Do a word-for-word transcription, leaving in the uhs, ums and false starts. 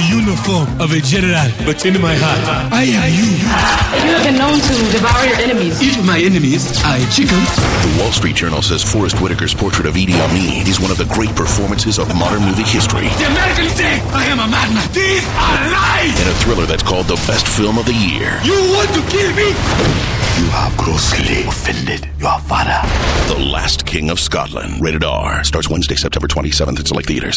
uniform of a general, but in my heart, I am you. You have been known to devour your enemies. If my enemies are chicken. The Wall Street Journal says Forrest Whitaker's portrait of Idi Amin is one of the great performances of modern movie history. The Americans say I am a madman. These are lies. In a thriller that's called the best film of the year. You want to kill me? You have grossly offended your father. The Last King of Scotland. Rated R. Starts Wednesday, September twenty-seventh at select theaters.